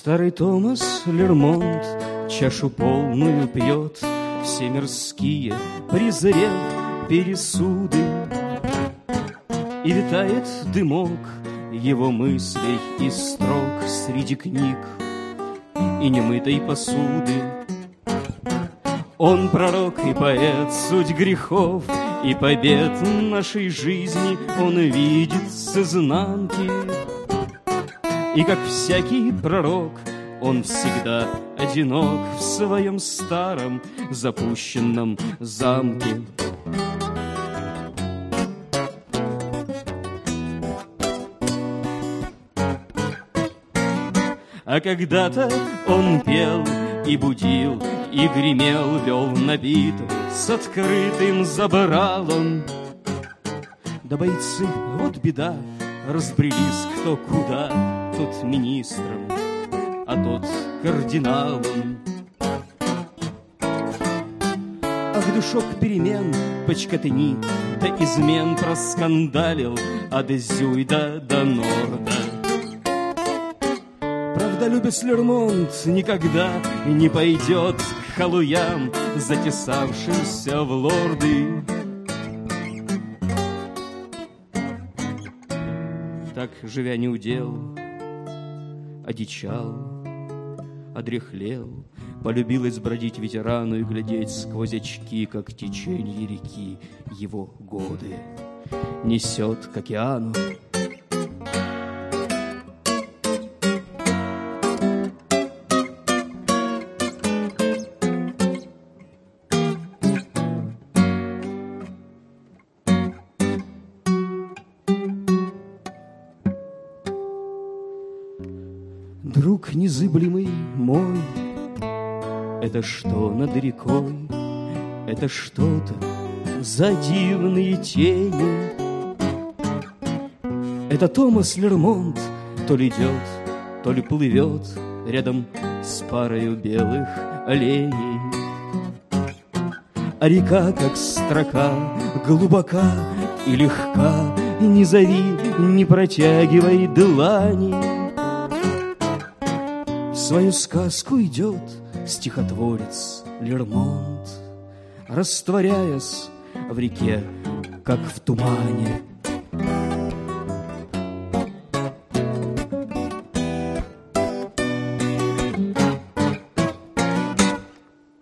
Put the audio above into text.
Старый Томас Лермонт чашу полную пьет, все мирские презрев пересуды, и витает дымок его мыслей и строк среди книг и немытой посуды. Он пророк и поэт, суть грехов и побед нашей жизни он видит с изнанки. И как всякий пророк, он всегда одинок в своем старом запущенном замке. А когда-то он пел и будил, и гремел, вел на битву с открытым забралом. Да бойцы, вот беда, разбрелись кто куда, тот министром, а тот кардиналом. Ах, душок перемен, почкотыни, да измен проскандалил от Зюйда до Норда. Правдолюбец Лермонт никогда не пойдет к халуям, затесавшимся в лорды. Так, живя неудел, одичал, одряхлел, полюбилось бродить ветерану и глядеть сквозь очки, как течение реки его годы несет к океану. Друг незыблемый мой, это что над рекой? Это что-то за дивные тени. Это Томас Лермонт то ли идет, то ли плывет рядом с парою белых оленей. А река, как строка, глубока и легка, не зови, не протягивай длани. В свою сказку идет стихотворец Лермонт, растворяясь в реке, как в тумане.